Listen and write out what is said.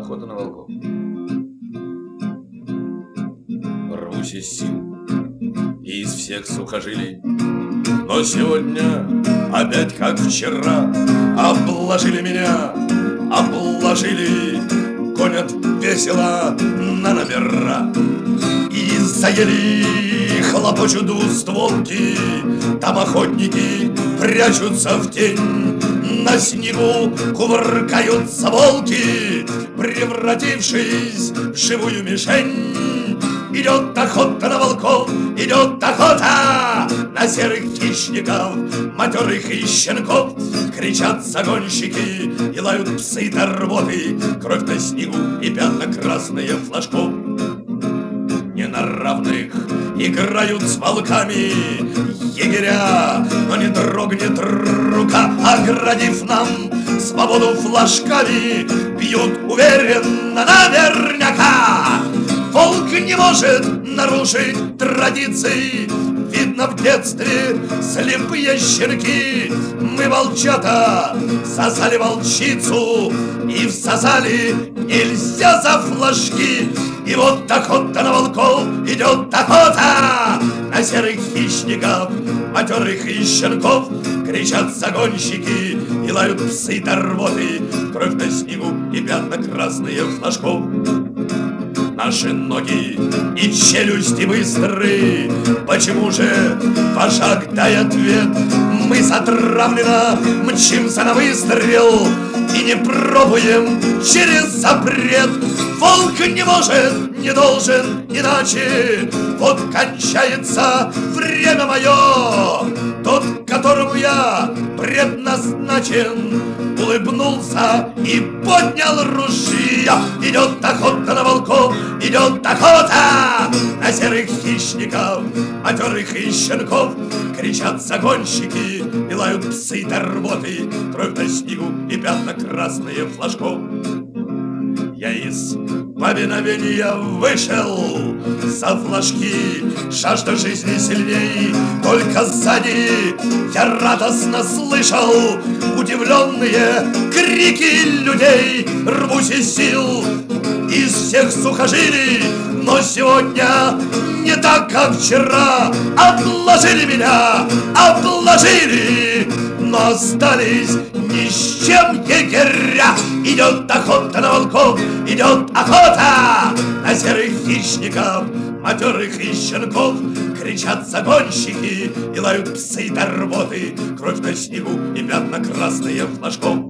Охота на волков. Рвусь из сил и из всех сухожилий, но сегодня опять, как вчера, обложили меня, обложили, гонят весело на номера. И заели, хлопочут двустволки, там охотники прячутся в тень. На снегу кувыркаются волки, превратившись в живую мишень. Идет охота на волков, идет охота на серых хищников, матерых и щенков. Кричат загонщики и лают псы до рвоты, кровь на снегу и пятна красные флажков. Не на равных играют с волками егеря, но не дрогнет рука, оградив нам свободу флажками. Бьют уверенно наверняка. Волк не может нарушить традиции. Видно, в детстве слепые щенки. Мы, волчата, сосали волчицу и всосали нельзя за флажки. И вот охота на волков, идет охота на серых хищников, матерых и щенков. Кричат загонщики и лают псы до рвоты, кровь на снегу и пятна красные флажков. Наши ноги и челюсти быстры, почему же вожак дай ответ? Мы затравленно мчимся на выстрел и не пробуем через запрет. Волк не может, не должен иначе. Вот кончается время мое. Тот, которому я предназначен, улыбнулся и поднял ружья. Идет охота на волков, идет охота на серых хищников, матерых и щенков. Кричат загонщики и лают псы до рвоты, кровь на снегу и пятна красные флажков. Я из повиновения вышел за флажки, жажда жизни сильней. Только сзади я радостно слышал удивленные крики людей. Рвусь из сил, из всех сухожилий, но сегодня не так, как вчера. Обложили меня, обложили, но остались ни с чем егеря. Идет охота на волков, идет охота на серых хищников, матерых и щенков. Кричат загонщики и лают псы до рвоты, кровь на снегу и пятна красные флажков.